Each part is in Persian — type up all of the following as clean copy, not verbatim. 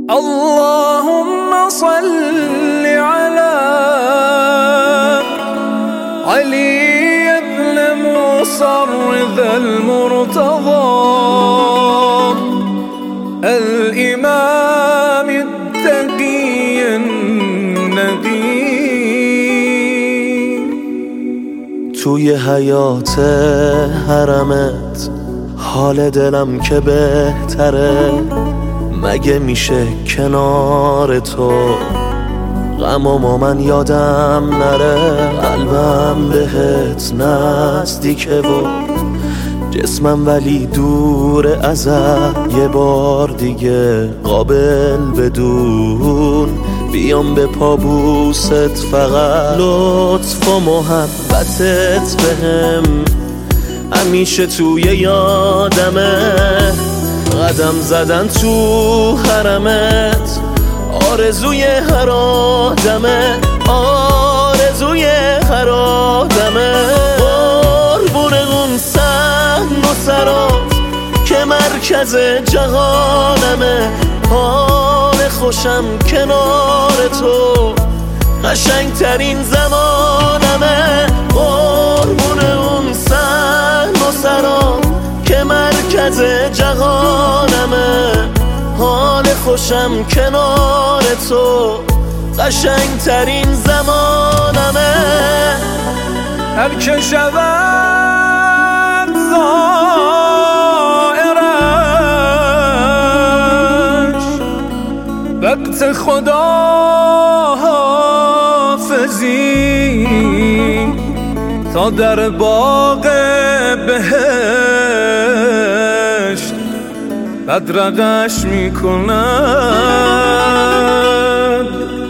اللهم صل على علي بن موسى الرضا المرتضى الإمام التقي النقي. توی حیات حرمت حال دلم که بهتره، مگه میشه کنار تو غمامو من یادم نره. قلبم بهت نزدیکه و جسمم ولی دور ازت، یه بار دیگه قابل بدون بیام به پابوست، فقط لطف و محبتت بهم همیشه توی یادمه. قدم زدن تو حرمت آرزوی هر آدمه، آرزوی هر آدمه. قربون اون صحن و سرات که مرکز جهانمه، حال خوشم کنار تو قشنگترین زمانمه. قربون اون صحن و سرات که مرکز جهانمه، حال خوشم کنار تو قشنگترین زمانمه. هر که شود زائرش وقت خداحافظی، تا در باغ بهشت بدرقش میکند.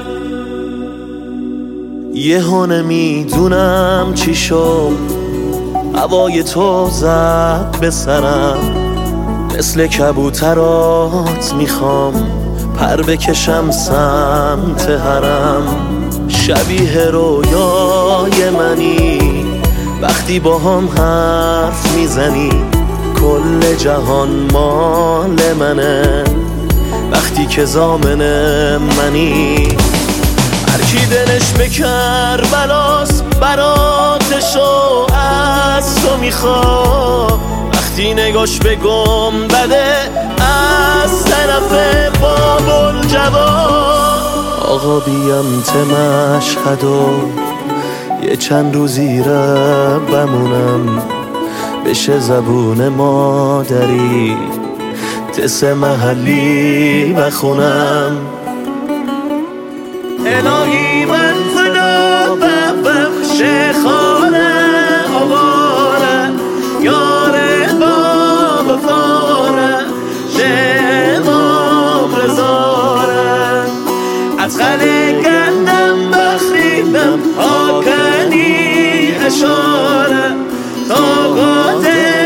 یه هونه میدونم چی شد، هوای تو زد به سرم، مثل کبوترات میخوام پر بکشم سمت حرم. شبیه رویای منی وقتی با هم حرف میزنی، کل جهان مال منه وقتی که ضامن منی. هر کی دلش به کربلاست براتشو از تو میخواد، وقتی نگاش به گنبده از طرف باب‌الجواد. آقا بیم ته مشهد و یه چند روزی را بمونم، بشه زبون مادری تس محلی بخونم. الهی من خدا ببخش خانه آواره، یاره باب فاره شمام رزاره، از خله گندم بخریدم آکنی اشاره، طاقت